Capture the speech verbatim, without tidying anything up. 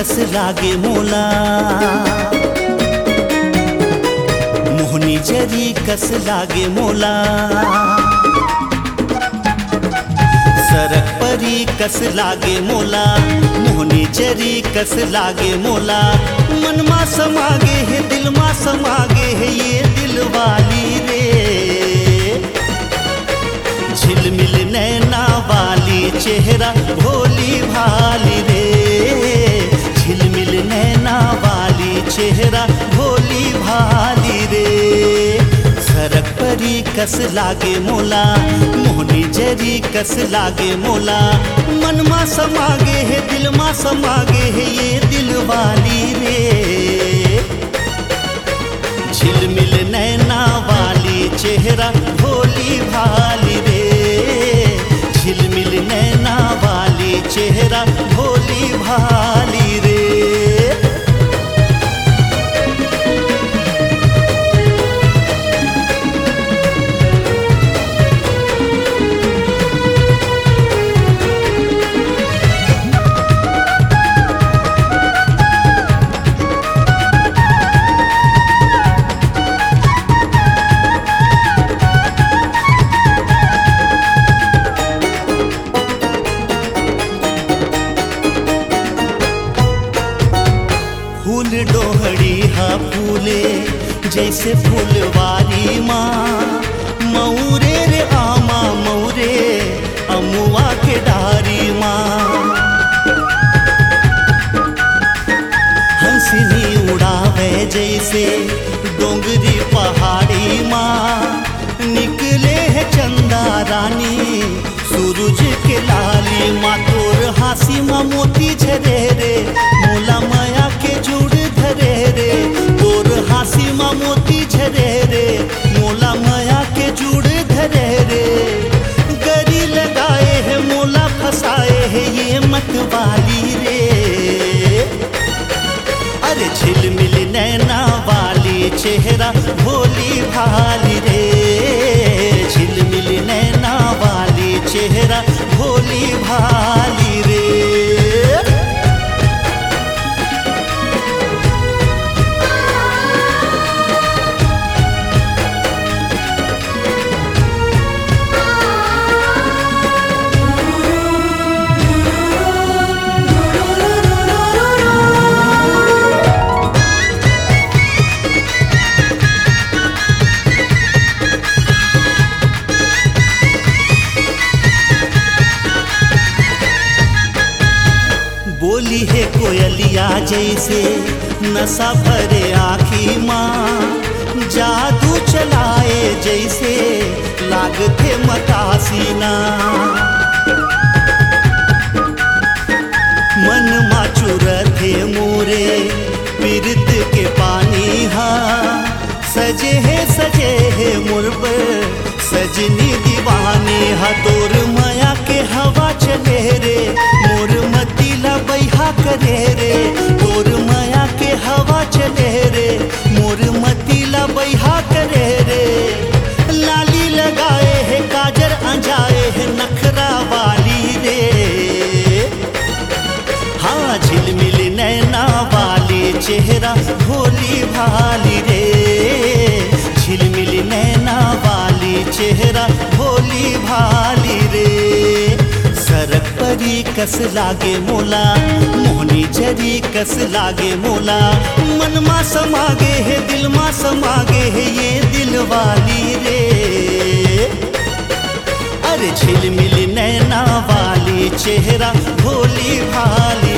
कस लागे मोला, मोहनी जरी कस लागे मोला, सरक परी कस लागे मोला, मोहनी जरी कस लागे मोला। मन मा समागे है दिल मा समागे है ये दिल वाली रे, झिलमिल नैना वाली चेहरा भोली भाली रे, झिलमिल नैना वाली चेहरा भोली भाली रे। सरक परी कस लागे मोला, मोहनी जरी कस लागे मोला। मन मा समागे है दिल मा समागे है ये दिल वाली रे, झिलमिल नैना वाली चेहरा भोली भाली रे, झिलमिल नैना वाली चेहरा भोली भाली रे। फूल डोहड़ी हा फूले जैसे फूलवारी माँ, मऊरे रे आमा मऊरे अमुआ के डारी माँ। हंसनी उड़ावे जैसे डोंगरी पहाड़ी माँ, निकले है चंदा रानी सूरज के लाली माँ। तोर हासी माँ मोती झरे रे, मोला माया के जुड़ धरे रे, तोर हासी माँ मोती झरे रे, मोला माया के जुड़ धरे रे। गरी लगाए है मोला फसाए है ये मतवाली रे, अरे झिलमिल नैना वाली चेहरा भोली भाली रे, झिलमिल नैना वाली चेहरा भोली भाली रे। बोली है कोयलिया जैसे नशा भरे आँखी माँ, जादू चलाए जैसे लागते मतासीना। मन माचुरथे मोरे पीरत के पानी हा, सजे है सजे है मुर्ब सजनी दीवानी हा। तोर माया के हवा चले रे, मोर मतीला बैहा करे रे, तोर माया के हवा चले रे, मोर मतीला बैहा करे रे। लाली लगाए है काजर अंजाए है नखरा वाली रे, हाँ झिलमिल नैना वाली चेहरा भोली भाली रे, झिलमिल नैना वाली चेहरा भोली भाली रे। सरक परी कस लागे मोला, मोहनी जरी कस लागे मोला। मन मा समागे है दिल मा समागे है ये दिल वाली रे, अरे झिलमिल नैना वाली चेहरा भोली भाली